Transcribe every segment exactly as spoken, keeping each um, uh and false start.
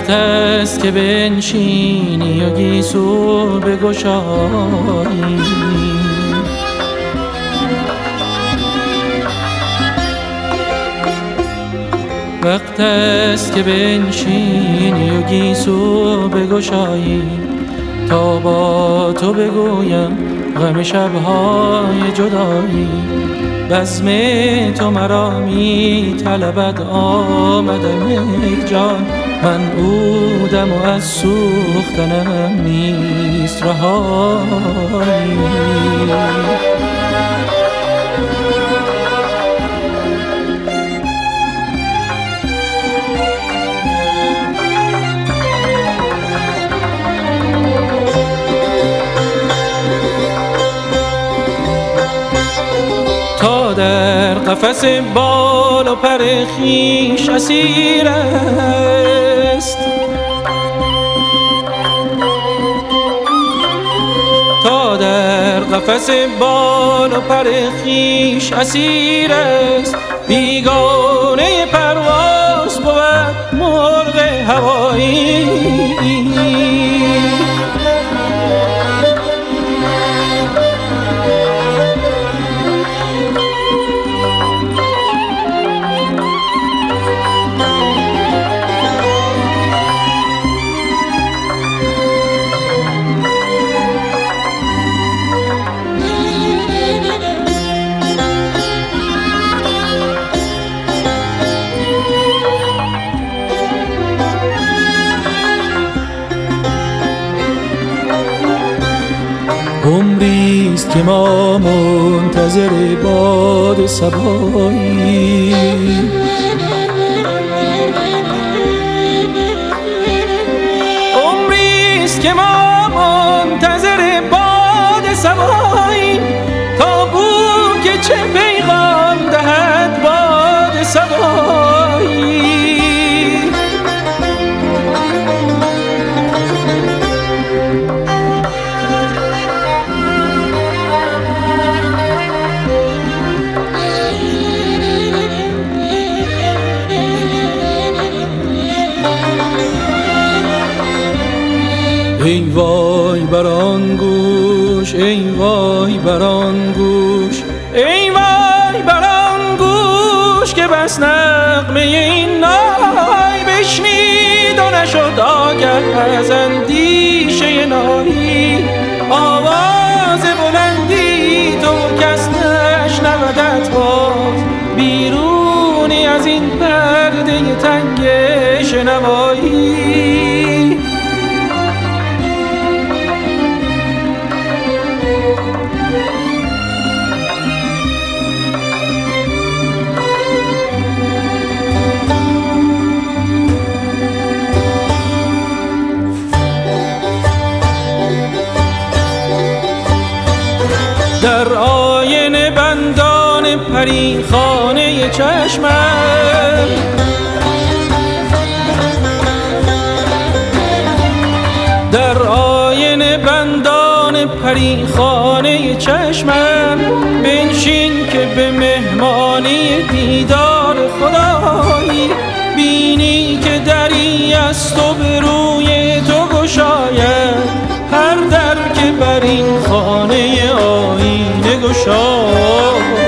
وقت است که بنشینی و گیسو بگشایی. وقت است که بنشینی و گیسو بگشایی تا با تو بگویم غم شب‌های جدایی. بزم تو مرا می طلبد آمدم ای جان، من عودم و از سوختنم نیست رهایی. تا در قفس بال و پر خویش اسیر است، تا در قفس بال و پر خویش اسیر است. بیگانه پرواز بود مرغ هوایی. عمریست که ما منتظر باد صبایی. عمریست که ما منتظر باد صبایی تا بو که چه پیغام دهد باد صبایی. ای وای بر آن گوش، ای وای بر آن گوش، ای وای بر آن گوش که بس نغمه این نای بشنید و نشد آگه از اندیشه نایی. آواز بلندی تو کس نشنودت باز، بیرونی از این پرده تنگ شنوایی. در آینه بندان پری خانه چشمم، در آینه بندان پری خانه چشمم بنشین که به مهمانی دیدار خدایی. بینی که دری است و به روی تو گشاید هر در که بر این خانه آینه گشایی.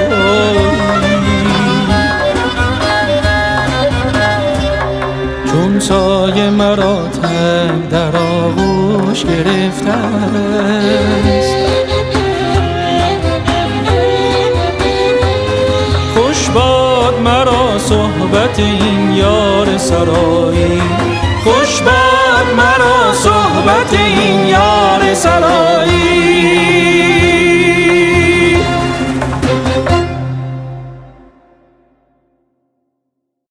چون سایه مرا تنگ در آغوش گرفته است، خوش باد مرا صحبت این یار سرایی. خوش باد